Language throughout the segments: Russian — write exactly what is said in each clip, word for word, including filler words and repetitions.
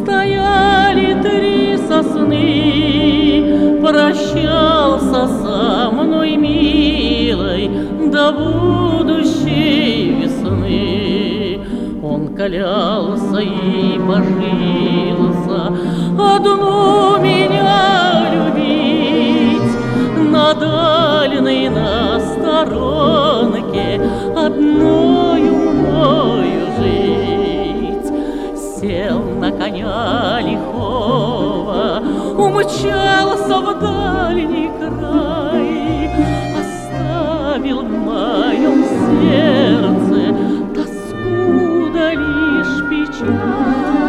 стояли три сосны, прощался со мной, милой, до будущей весны. Он клялся и божился одну меня любить, на дальней, на сторонке одною мною жить. Сел на коня лихого, умчался в дальний край, оставил в моем сердце тоску да лишь печаль.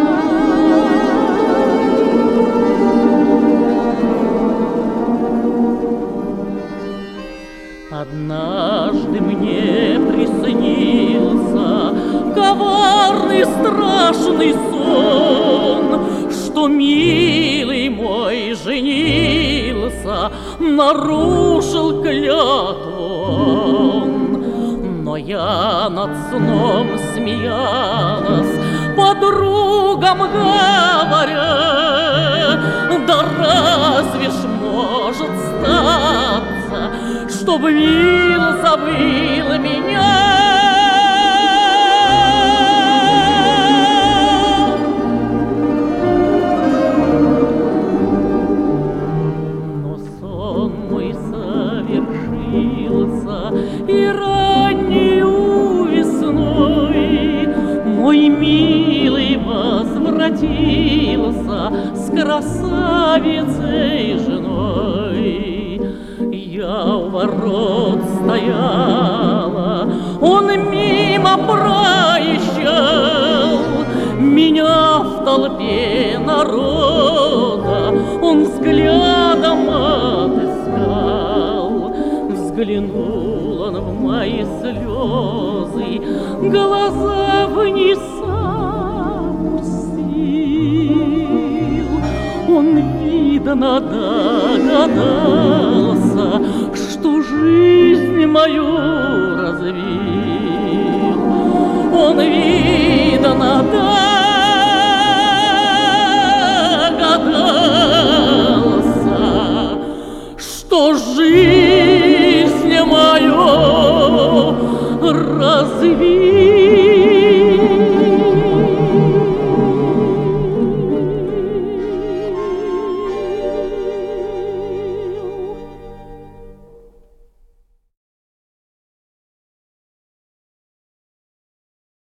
Однажды мне приснился коварный страшный сон, что милый мой женился, нарушил клятву. Но я над сном смеялась, подругам говоря: да разве ж может статься, чтоб мил забыл меня? Но сон мой совершился, и раннею весной мой милый возвратился с красавицей женой. Я у ворот стояла, он мимо проезжал, меня в толпе народа он взглядом отыскал. Взглянул он в мои слезы, глаза вниз опустил. Он, видно, догадался, что жизнь мою развил. Он, видно, догадался,